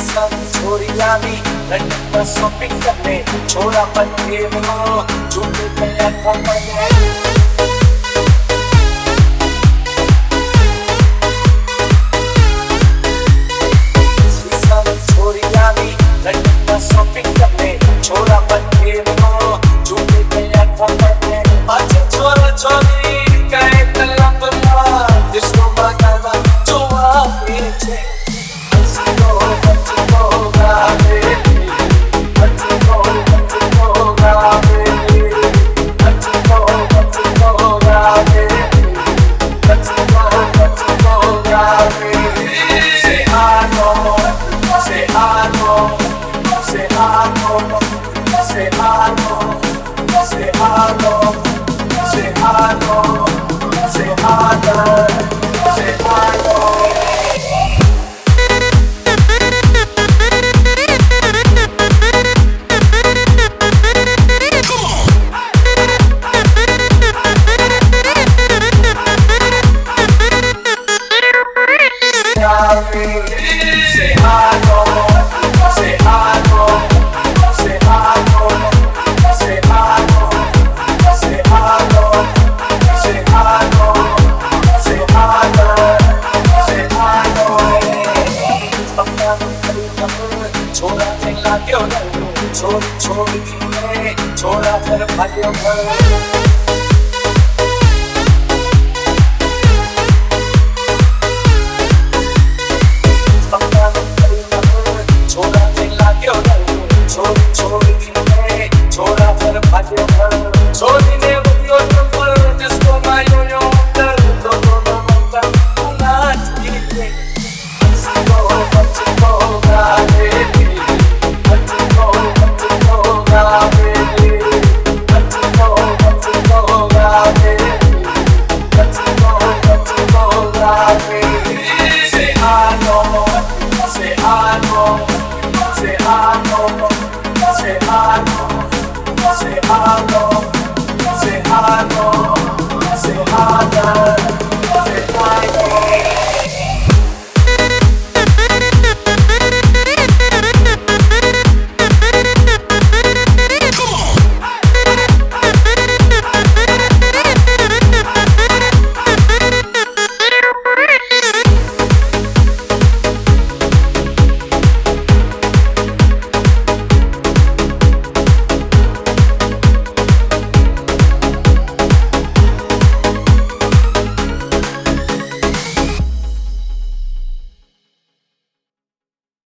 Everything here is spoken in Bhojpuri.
छोरियानी लंदन में शॉपिंग करने छोरा बन के वो झूठे में अखा पड़े छोरियानी लंदन में शॉपिंग करने छोरा बन के वो झूठे में अखा पड़े आज छोरा छोरी कहे तलब मार जिसको बताना जो आगे छे छोरा घर भाग्यो घर say hi,